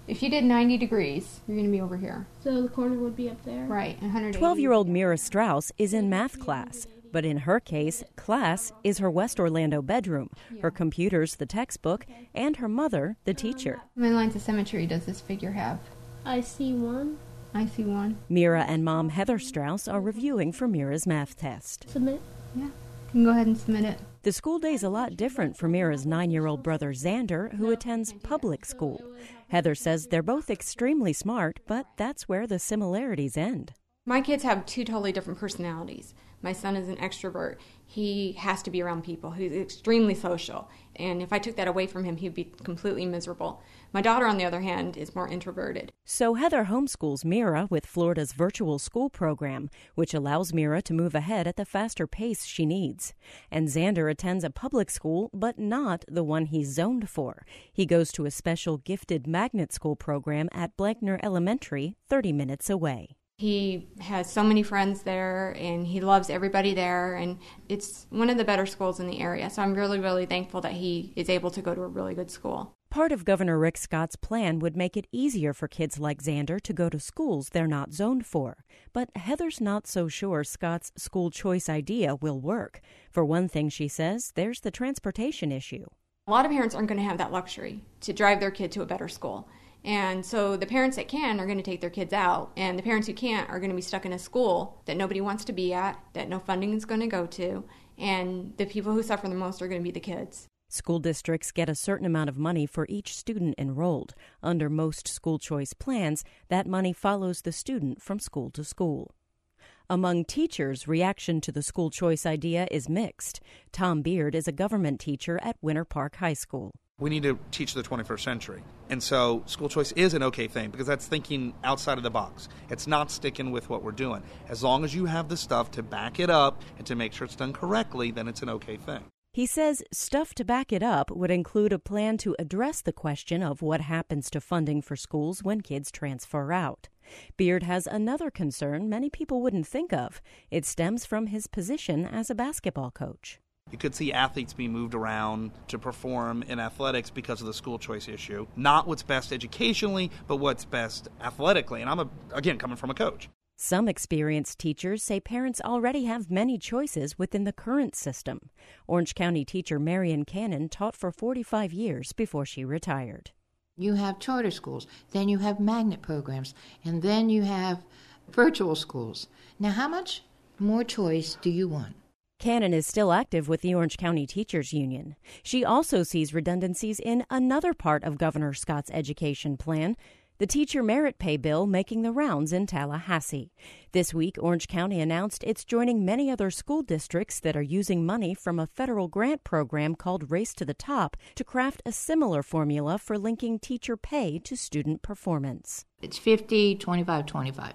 If you did 90 degrees, you're going to be over here. So the corner would be up there? Right, 180. 12-year-old Mira Strauss is in math class. But in her case, class is her West Orlando bedroom, her computer's the textbook, and her mother the teacher. How many lines of symmetry does this figure have? I see one. I see one. Mira and mom Heather Strauss are reviewing for Mira's math test. Submit. Yeah, you can go ahead and submit it. The school day's a lot different for Mira's 9-year-old brother Xander, who attends public school. Heather says they're both extremely smart, but that's where the similarities end. My kids have two totally different personalities. My son is an extrovert. He has to be around people. He's extremely social. And if I took that away from him, he'd be completely miserable. My daughter, on the other hand, is more introverted. So Heather homeschools Mira with Florida's virtual school program, which allows Mira to move ahead at the faster pace she needs. And Xander attends a public school, but not the one he's zoned for. He goes to a special gifted magnet school program at Blankner Elementary, 30 minutes away. He has so many friends there, and he loves everybody there, and it's one of the better schools in the area. So I'm really, really thankful that he is able to go to a really good school. Part of Governor Rick Scott's plan would make it easier for kids like Xander to go to schools they're not zoned for. But Heather's not so sure Scott's school choice idea will work. For one thing, she says, there's the transportation issue. A lot of parents aren't going to have that luxury to drive their kid to a better school. And so the parents that can are going to take their kids out, and the parents who can't are going to be stuck in a school that nobody wants to be at, that no funding is going to go to, and the people who suffer the most are going to be the kids. School districts get a certain amount of money for each student enrolled. Under most school choice plans, that money follows the student from school to school. Among teachers, reaction to the school choice idea is mixed. Tom Beard is a government teacher at Winter Park High School. We need to teach the 21st century. And so school choice is an okay thing because that's thinking outside of the box. It's not sticking with what we're doing. As long as you have the stuff to back it up and to make sure it's done correctly, then it's an okay thing. He says stuff to back it up would include a plan to address the question of what happens to funding for schools when kids transfer out. Beard has another concern many people wouldn't think of. It stems from his position as a basketball coach. You could see athletes being moved around to perform in athletics because of the school choice issue. Not what's best educationally, but what's best athletically. And I'm, again, coming from a coach. Some experienced teachers say parents already have many choices within the current system. Orange County teacher Marion Cannon taught for 45 years before she retired. You have charter schools, then you have magnet programs, and then you have virtual schools. Now, how much more choice do you want? Cannon is still active with the Orange County Teachers Union. She also sees redundancies in another part of Governor Scott's education plan, the teacher merit pay bill making the rounds in Tallahassee. This week, Orange County announced it's joining many other school districts that are using money from a federal grant program called Race to the Top to craft a similar formula for linking teacher pay to student performance. It's 50, 25, 25.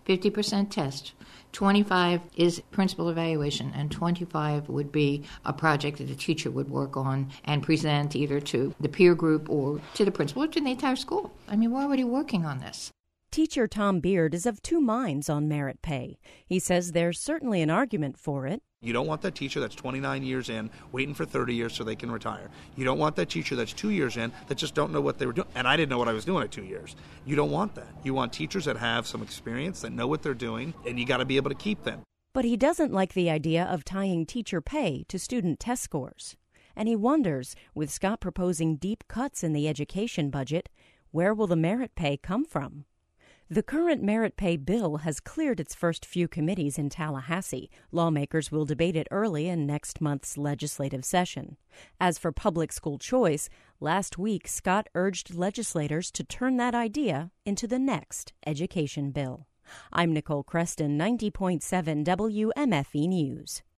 50% test, 25 is principal evaluation, and 25 would be a project that the teacher would work on and present either to the peer group or to the principal or to the entire school. I mean, we're already working on this. Teacher Tom Beard is of two minds on merit pay. He says there's certainly an argument for it. You don't want that teacher that's 29 years in, waiting for 30 years so they can retire. You don't want that teacher that's 2 years in that just don't know what they were doing. And I didn't know what I was doing at 2 years. You don't want that. You want teachers that have some experience, that know what they're doing, and you got to be able to keep them. But he doesn't like the idea of tying teacher pay to student test scores. And he wonders, with Scott proposing deep cuts in the education budget, where will the merit pay come from? The current merit pay bill has cleared its first few committees in Tallahassee. Lawmakers will debate it early in next month's legislative session. As for public school choice, last week Scott urged legislators to turn that idea into the next education bill. I'm Nicole Creston, 90.7 WMFE News.